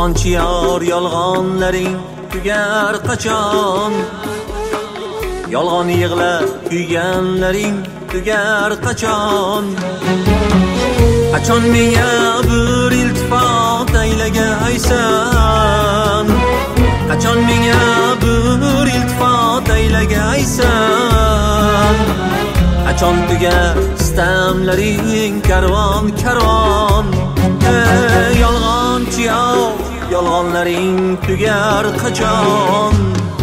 Yolg'onchi yor, yolg'onlaring tugar qachon? Yolg'on yig'lab kuyganlaring tugar qachon? Qachon menga bir iltifot aylagaysan? Qachon menga bir iltifot aylagaysan? Qachon tugar istamlaring karvon karvon? Yolg'onchi yor, yolg'onlaring tugar qachon?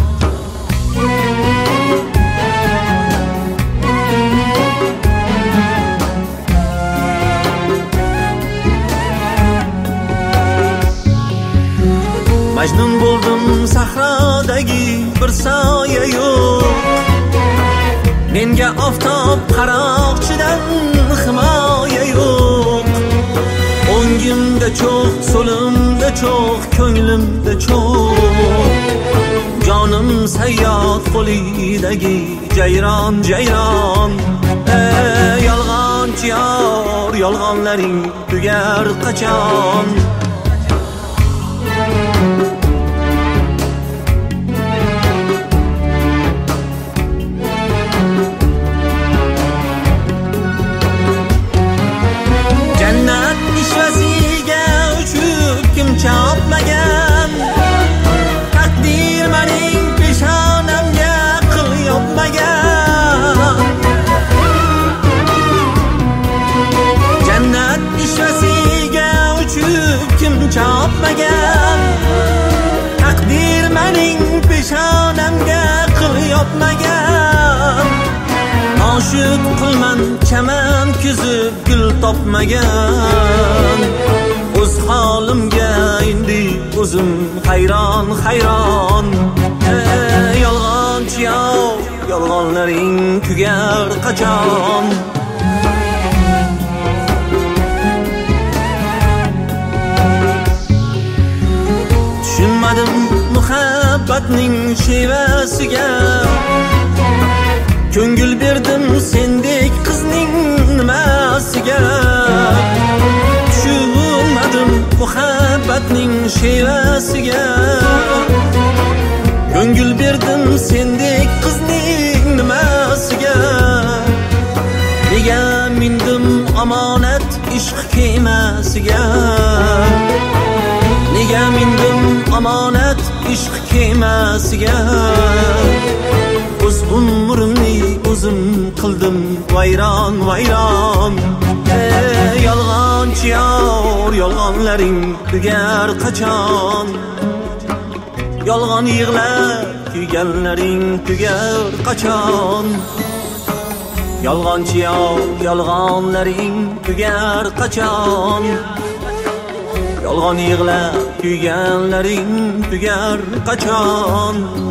Majnun bo'ldim sahrodagi bir soya yo'q, menga oftob qaroqchidan himoya yo'q. O'ngimda cho'q, so'limda cho'q, ko'nglimda cho'q, jonim sayyod qo'lidagi jayron jayron. Yolg'onchi yor, yolg'onlaring tugar qachon? Chopmagan taqdir mening peshonamga qil yopmagan. Jannat ishvasiga uchib kim chopmagan? Taqdir mening peshonamga qil yopmagan. Oshiq qilman chaman kuzib gul topmagan. O'z holimga endi o'zim hayron hayron. Yolg'onchi yor, yolg'onlaring tugar qachon? Tushunmadim muhabbatning shevasiga, ko'ngil berdim sendek qizning nimasiga. Tushunmadim muhabbatning shevasiga, ko'ngil berdim sendek qizning nimasiga. Nega mindim omonat ishq kemasiga? Nega mindim omonat ishq kemasiga? O'z umrimni o'zim qildim vayron vayron. Yolg'onchi yor, yolg'onlaring tugar qachon? Yolg'on yig'lab kuyganlaring tugar qachon? Yolg'onchi yor, yolg'onlaring tugar qachon? Yolg'on yig'lab kuyganlaring tugar qachon?